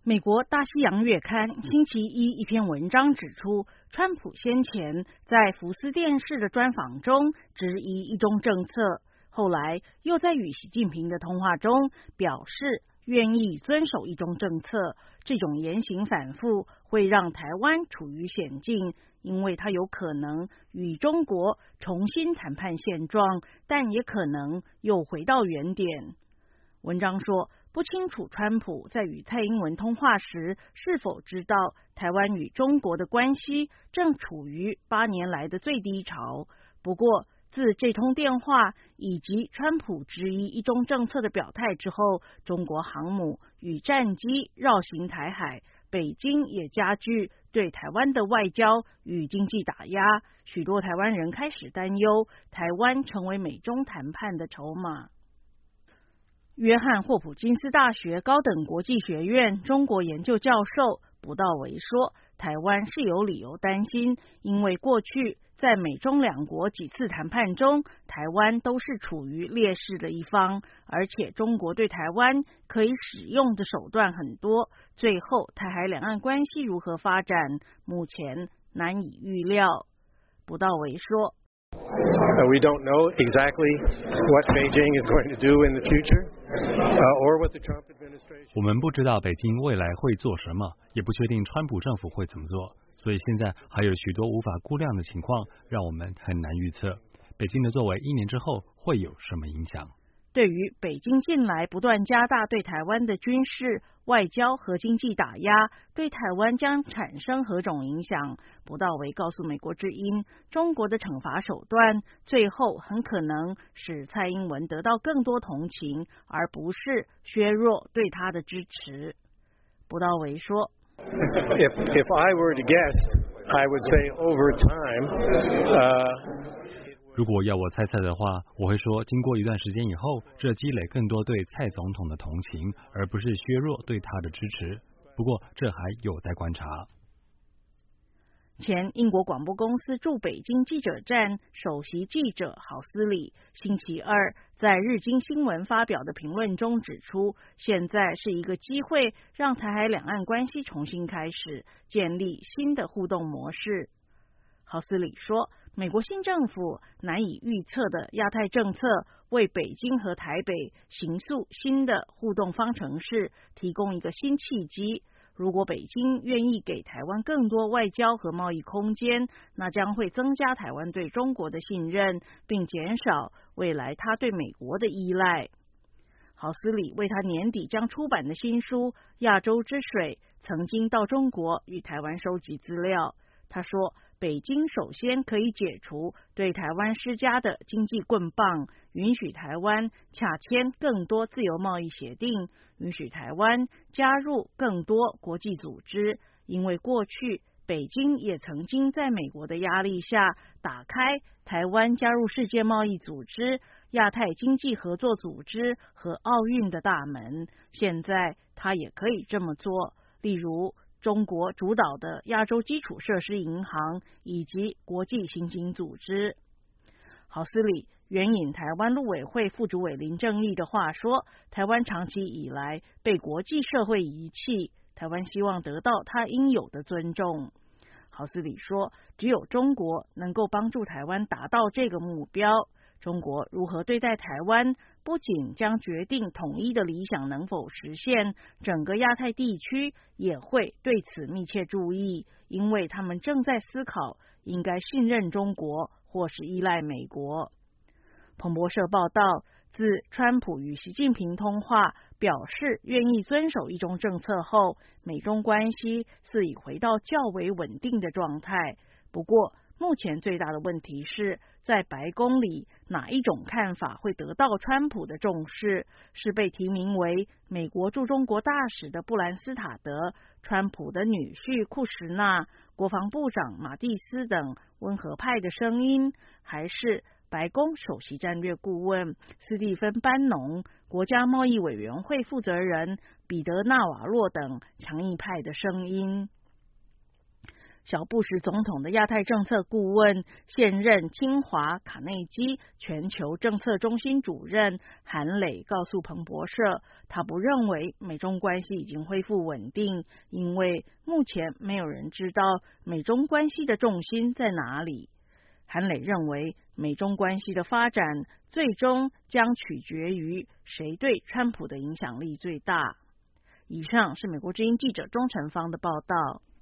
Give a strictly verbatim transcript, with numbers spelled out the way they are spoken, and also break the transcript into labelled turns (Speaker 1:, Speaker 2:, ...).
Speaker 1: 美国大西洋月刊星期一一篇文章指出，川普先前在福斯电视的专访中质疑一中政策，后来又在与习近平的通话中表示愿意遵守一中政策。这种言行反复会让台湾处于险境，因为它有可能与中国重新谈判现状，但也可能又回到原点。文章说，不清楚川普在与蔡英文通话时是否知道台湾与中国的关系正处于八年来的最低潮。不过，自这通电话以及川普质疑一中政策的表态之后，中国航母与战机绕行台海，北京也加剧对台湾的外交与经济打压，许多台湾人开始担忧台湾成为美中谈判的筹码。约翰霍普金斯大学高等国际学院中国研究教授卜道维说，台湾是有理由担心，因为过去在美中两国几次谈判中，台湾都是处于劣势的一方，而且中国对台湾可以使用的手段很多，最后台海两岸关系如何发展，目前难以预料。卜道维说，
Speaker 2: Uh, we don't know exactly what Beijing is going to do in the future, uh, or what the Trump administration.
Speaker 3: 我们不知道北京未来会做什么，也不确定川普政府会怎么做，所以现在还有许多无法估量的情况，让我们很难预测北京的作为一年之后会有什么影响。
Speaker 1: 对于北京近来不断加大对台湾的军事、外交和经济打压，对台湾将产生何种影响？卜道维告诉美国之音，中国的惩罚手段最后很可能使蔡英文得到更多同情，而不是削弱对他的支持。卜道维说，
Speaker 2: If, if I were to guess, I would say over time, uh,
Speaker 3: 如果要我猜测的话，我会说经过一段时间以后，这积累更多对蔡总统的同情，而不是削弱对他的支持。不过这还有待观察。
Speaker 1: 前英国广播公司驻北京记者站首席记者郝思礼星期二在日经新闻发表的评论中指出，现在是一个机会让台海两岸关系重新开始，建立新的互动模式。郝思礼说，美国新政府难以预测的亚太政策为北京和台北形塑新的互动方程式提供一个新契机。如果北京愿意给台湾更多外交和贸易空间，那将会增加台湾对中国的信任，并减少未来他对美国的依赖。郝思礼为他年底将出版的新书《亚洲之水》曾经到中国与台湾收集资料。他说，北京首先可以解除对台湾施加的经济棍棒，允许台湾洽签更多自由贸易协定，允许台湾加入更多国际组织，因为过去北京也曾经在美国的压力下打开台湾加入世界贸易组织、亚太经济合作组织和奥运的大门，现在他也可以这么做，例如中国主导的亚洲基础设施银行以及国际刑警组织。郝思礼援引台湾陆委会副主委林正义的话说，台湾长期以来被国际社会遗弃，台湾希望得到他应有的尊重。郝思礼说，只有中国能够帮助台湾达到这个目标。中国如何对待台湾，不仅将决定统一的理想能否实现，整个亚太地区也会对此密切注意，因为他们正在思考应该信任中国或是依赖美国。彭博社报道，自川普与习近平通话表示愿意遵守一中政策后，美中关系似已回到较为稳定的状态。不过目前最大的问题是，在白宫里哪一种看法会得到川普的重视？是被提名为美国驻中国大使的布兰斯塔德、川普的女婿库什纳、国防部长马蒂斯等温和派的声音，还是白宫首席战略顾问斯蒂芬·班农、国家贸易委员会负责人彼得·纳瓦洛等强硬派的声音？ 小布什总统的亚太政策顾问、现任清华卡内基全球政策中心主任韩磊告诉彭博社，他不认为美中关系已经恢复稳定，因为目前没有人知道美中关系的重心在哪里。韩磊认为，美中关系的发展最终将取决于谁对川普的影响力最大。以上是美国之音记者钟成芳的报道。